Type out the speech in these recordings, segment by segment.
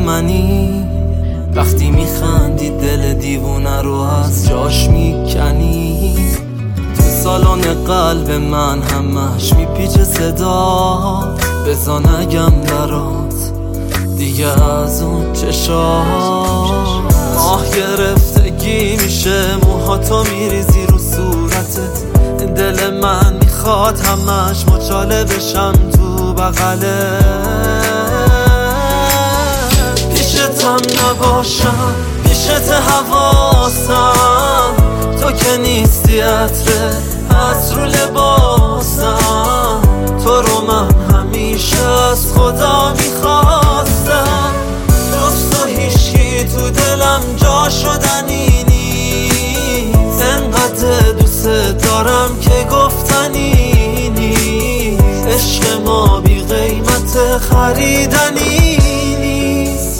منی، وقتی میخندی دل دیوونه رو از جاش میکنی. تو سالن قلب من همش میپیچه صدا، بزا نگم برات دیگه از اون چشام. ماه گرفتگی میشه موهاتو میریزی رو صورتت، دل من میخواد همش مچاله بشم تو بغله. پیشتم نباشم، پیشت حواسم، تو که نیستی عطره از رو لباسم. تو رو من همیشه از خدا میخواستم، جز تو هیچی تو دلم جا شدنی نیست. انقدر دوست دارم که گفتنی نیست، عشق ما بی قیمت خریدنی نیست.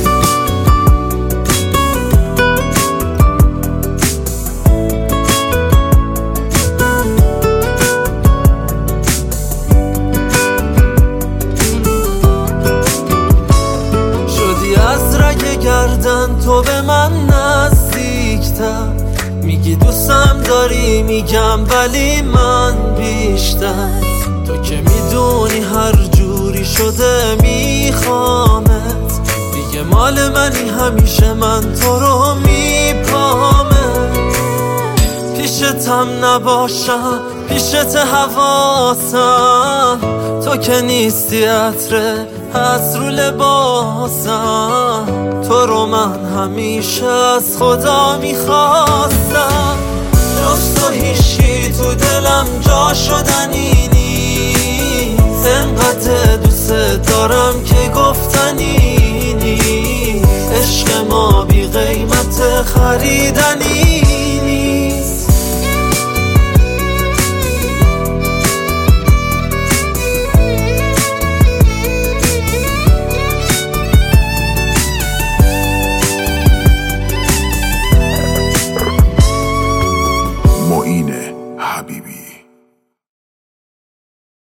شدی از رگ گردن تو به من نزدیکتر، میگی دوستم داری میگم ولی من بیشتر. تو که میدونی هر جوری شده میخوامت، دیگه مال منی همیشه من تو رو میپامت. پیشتم نباشم، پیشت حواسم، تو که نیستی عطره از رو لباسم. تو رو من همیشه از خدا میخواستم، جز تو هیچی تو دلم جا شدنی نیست. انقدر دوست دارم که گفتنی نیست، عشق ما بی قیمت خریدنی